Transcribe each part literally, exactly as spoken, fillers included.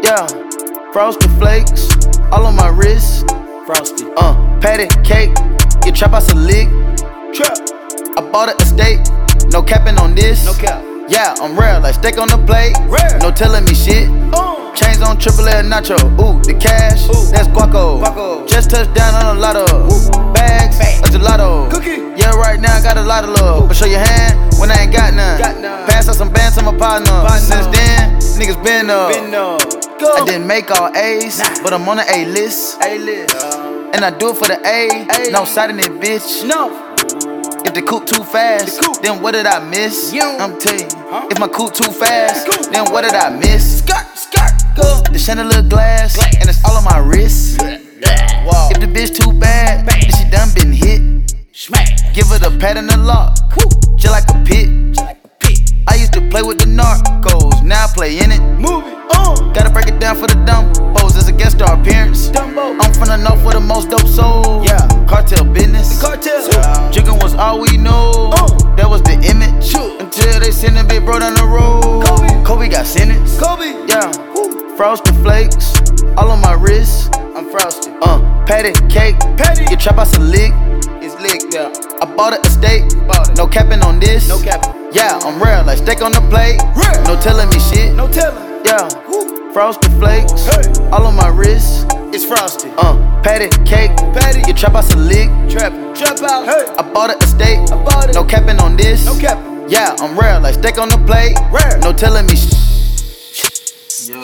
Yeah, frosted flakes, all on my wrist. Frosty. Uh, patty cake, you trap out some lick. Trap. I bought an estate, no capping on this. No cap. Yeah, I'm rare, like steak on the plate. Rare. No telling me shit. Uh. Chains on triple L nacho. Ooh, the cash, Ooh. that's guaco. Guaco. Just touched down on a lot of Ooh. bags, Bag. a gelato. Cookie. Yeah, right now I got a lot of love. But show your hand when I ain't got none. Got none. Pass out some bands to my partner. Partner. Since then, niggas been up. Been up. I didn't make all A's, Nah. but I'm on the A list. A-list. And I do it for the A. A. No side in it, bitch. No. If the coupe too fast, The coupe. then what did I miss? You. I'm telling you. Huh? If my coupe too fast, The coupe. then what did I miss? Skirt, skirt, go. The chandelier glass, Glass. and it's all on my wrist. Wow. If the bitch too bad, Bad. then she done been hit. Smash. Give her the pat and the lock, just like a pit. Just like a pig. I used to play with the narcos, now I play in it. Move it. Uh. Gotta break it down for the dumb hoes as a guest star appearance. Dumbo. I'm from the north with the most dope soul. Yeah. Cartel business. Cartel. Chicken was all we know. Uh. That was the image. Sure. Until they sent a big bro down the road. Kobe. Kobe got sentenced. Kobe. Yeah. Woo. Frosted flakes, all on my wrist. I'm frosty. Uh, patty cake. Patty. You trap out some lick. It's lick, yeah. I bought an estate. Bought it. No capping on this. No capping. Yeah, I'm rare, like steak on the plate. Rare. No telling me shit. No telling. Yeah. Woo. Frosted flakes, Hey. all on my wrist. It's frosty. Uh, patty cake. Patty. You trap out some lick. Trap. Trap out. Hey. I bought an estate. I bought it. No capping on this. No capping. Yeah, I'm rare, like steak on the plate. Rare. No telling me shit. Yo.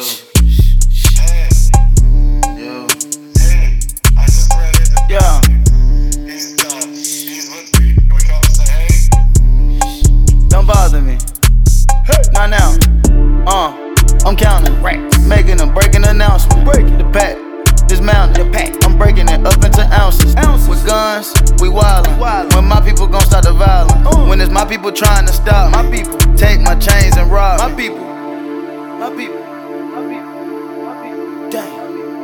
Yo. Yeah. Don't bother me. Hey. Not now. Uh, I'm counting. Right. Making a breaking announcement. Breaking. The pack, dismounted. The pack. I'm breaking it up into ounces. Ounces. With guns, we wildin'. Wildin'. When my people gon' start the violence. Uh. When it's my people trying to stop My me. people. Take my chains and rob My me. people. My people. My people. My people. Dang.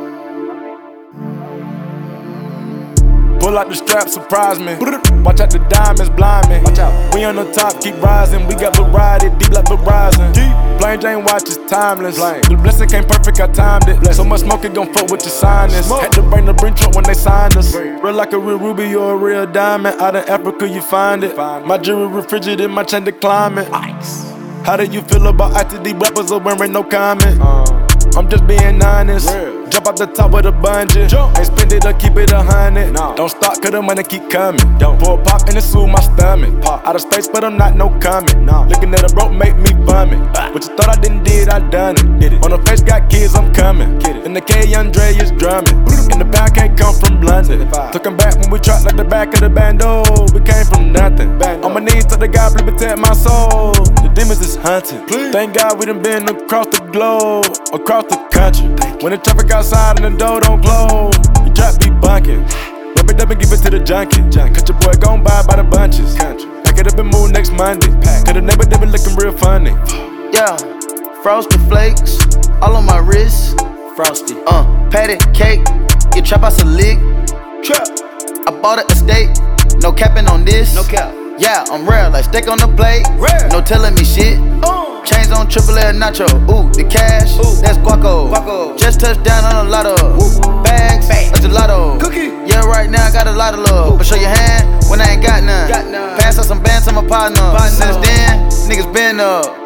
Pull out the strap, surprise me. Watch out the diamonds, blind me. Watch out. We on the top, keep rising. We got variety, deep like Verizon. Plain Jane watch is timeless. Plain. The blessing came perfect, I timed it. So much smoke, it gon' fuck with your sinus. Smoke. Had to bring the bring truck when they signed us. Right. Real like a real ruby or a real diamond. Out in Africa, you find it. Find it. My jewelry refrigerated, my chain to climate. Ice. How do you feel about I T D rappers are wearing no comment? Uh. I'm just being honest. Real. Jump out the top with a bungee. Jump. Ain't spend it or keep it a hundred. No. Don't stop, cause the money keep coming. Don't pour a pop and it soothe my stomach. Pop. Out of space, but I'm not no comic. No. Looking at a broke make me vomit. Ah. What you thought I didn't did, I done it. Did it. On the face, got kids, I'm coming. Get it. And the K, Andre is drumming. And the pound can't come from London. seventy-five. Took 'em back when we dropped like the back of the bando. We came from nothing. Bando. On my knees to the God, please protect my soul. The demons is hunting. Please. Thank God we done been across the globe, across the country. When the traffic outside and the door don't close, you trap be bunking. Rub it up and give it to the junkie. Cause your boy gon' buy by the bunches. Country. Pack it up and move next Monday. Cause the neighbor they been looking real funny. Yeah. Frosted flakes, all on my wrist. Frosty. Uh, patty cake. You trap out some lick. Trap. I bought an estate. No capping on this. No cap. Yeah, I'm rare, like steak on the plate. Rare. No telling me shit. Uh. Chains on triple L nacho. Ooh, the cash, Ooh. that's guaco. Guaco. Just touched down on a lot of Woo. bags, Bag. a gelato. Cookie. Yeah, right now I got a lot of love. But show your hand when I ain't got none. Got none. Pass out some bands to my partner. Partner. Since then, niggas been up.